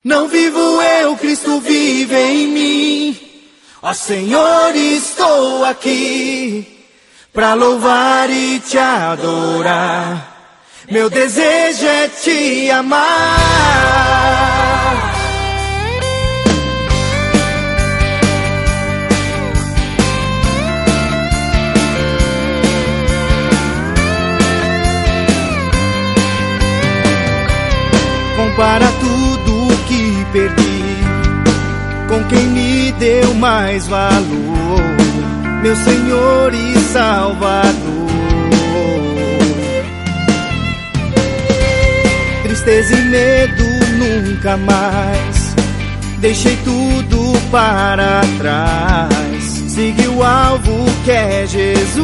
Não vivo eu, Cristo vive em mim. Ó Senhor, estou aqui pra louvar e te adorar. Meu desejo é te amar. Compara tudo que perdi com quem me deu mais valor, meu Senhor e Salvador. Tristeza e medo nunca mais, deixei tudo para trás, segui o alvo que é Jesus.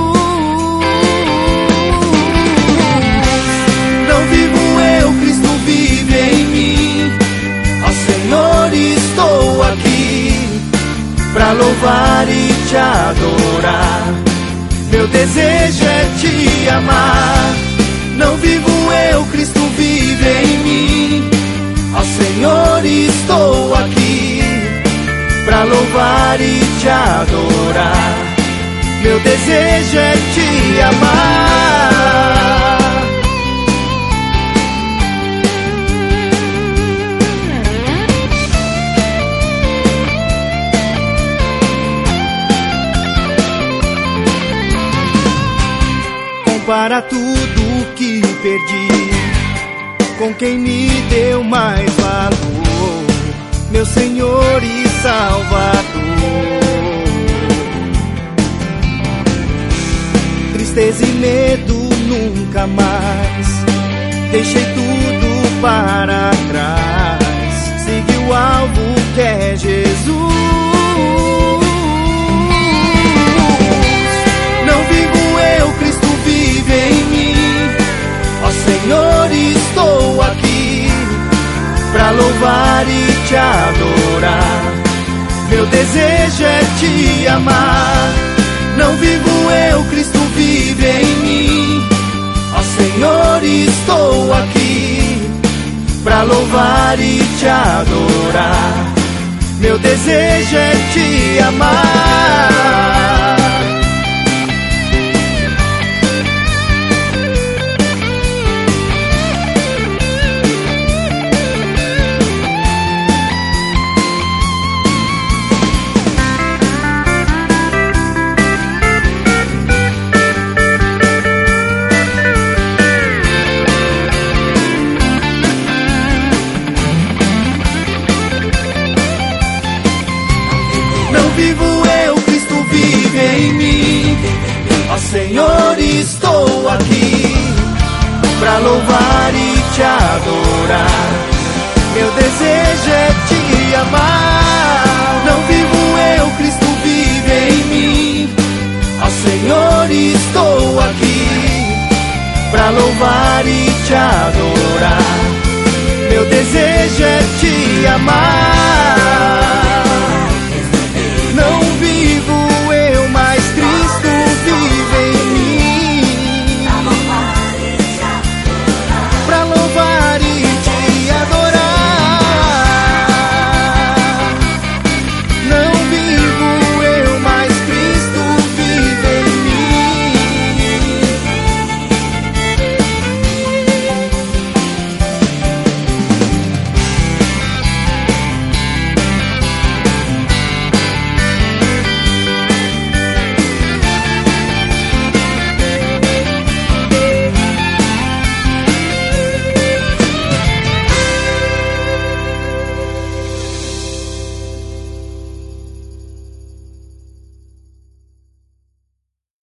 Não vivo eu, Cristo vive em mim. Ó Senhor, estou aqui pra louvar e te adorar. Meu desejo é te amar. Não vivo eu, Cristo vive em mim. Ó Senhor, estou aqui pra louvar e te adorar. Meu desejo é te amar. Para tudo que perdi com quem me deu mais valor, meu Senhor e Salvador. Tristeza e medo nunca mais, deixei tudo para trás, segui o alvo que é Jesus. Não vivo eu, Cristo vive em mim. Ó Senhor, estou aqui pra louvar e te adorar. Meu desejo é te amar. Não vivo eu, Cristo vive em mim. Ó Senhor, estou aqui pra louvar e te adorar. Meu desejo é te amar. Vivo eu, Cristo vive em mim. Ó Senhor, estou aqui pra louvar e te adorar. Meu desejo é te amar. Não vivo eu, Cristo vive em mim. Ó Senhor, estou aqui pra louvar e te adorar. Meu desejo é te amar.